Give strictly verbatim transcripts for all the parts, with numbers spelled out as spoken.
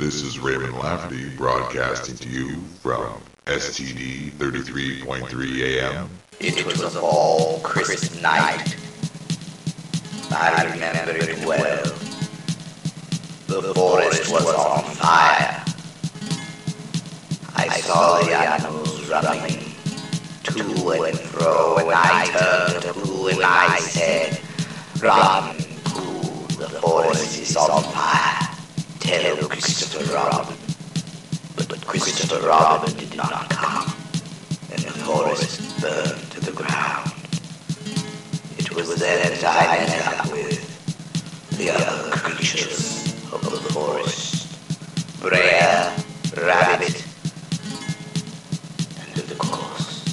This is Raymond Lafferty broadcasting to you from S T D thirty-three point three A M. It was a fall crisp night. I remember it well. The forest was on fire. I saw the animals running to and fro, and I turned to Pooh and I said, "Run, Pooh, the forest is on fire. Tell Christopher Robin." But Christopher Robin did not come, and the forest burned to the ground. It was then that I met up with the other creatures of the forest, Brer, Rabbit, and of course,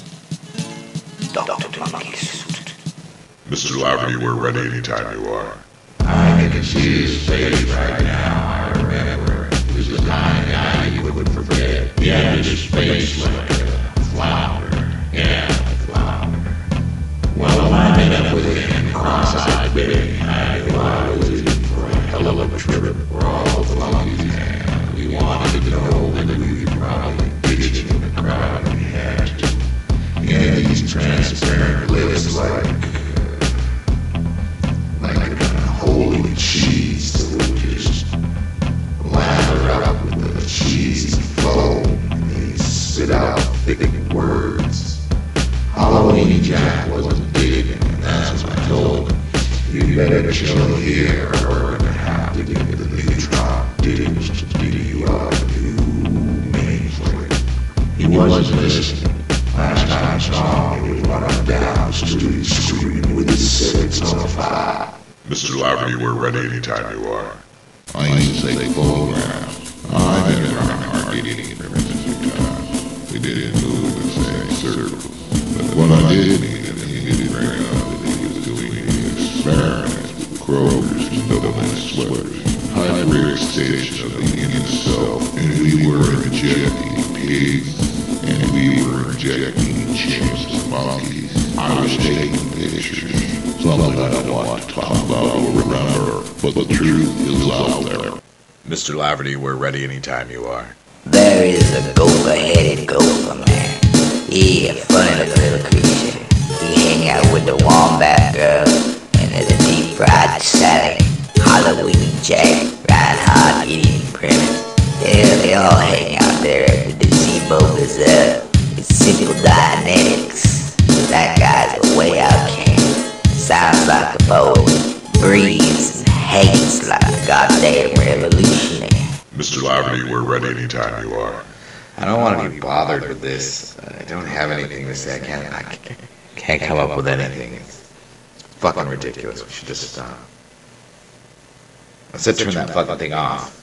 Doctor Monkey Suit. Mister Lafferty, we're ready anytime you are. I can see his face right now. I remember it. He was the kind of guy you wouldn't forget. He had his face like a flounder. Yeah, a flounder. Well, when I met up with him, cross-eyed baby, I knew I was in for a hell of a trip. We're all flunkies, and we wanted to know that we could probably ditch him in the crowd if we had to. He had these transparent lips like, uh, like a kind of holy cheese that would just lather up with the cheesy foam, and he'd spit out thick words. Halloween Jack wasn't digging, and that's what I told him. You better chill here, or we're gonna have to give the neutron ditch to dig you up a new mainframe. He wasn't listening. Last time I saw him, he was running down the street screaming with his cigarettes on fire. Mister Lafferty, we're ready anytime you are. I used to take photographs. I've been around Arcadia for many times. We didn't move in the same circles. But what I did need, and he did bring up that he was doing experiments with Kroger's and building sweaters. Hybrid station of the human cell, and we were injecting pigs, and we were injecting chimps and monkeys. I was taking pictures. Something I don't want to talk about or remember, but the truth is out there. Mister Lafferty, we're ready anytime you are. There is a gopher-headed gopher man. He a funny little creature. He hang out with the wombat girl, and there's a deep-fried Sally, Halloween Jack, Ride Hard, eating Primus. Yeah, they all hang out there at the gazebo Gazelle. It's simple dynamics. That guy's a way out camp. Sounds like a poet, breathes and hates like a goddamn revolutionary. Mister Lafferty, we're ready anytime you are. I don't want to be bothered with this. I don't have anything to say. I can't. I can't come up with anything. It's fucking ridiculous. We should just stop. Let's turn that fucking thing off.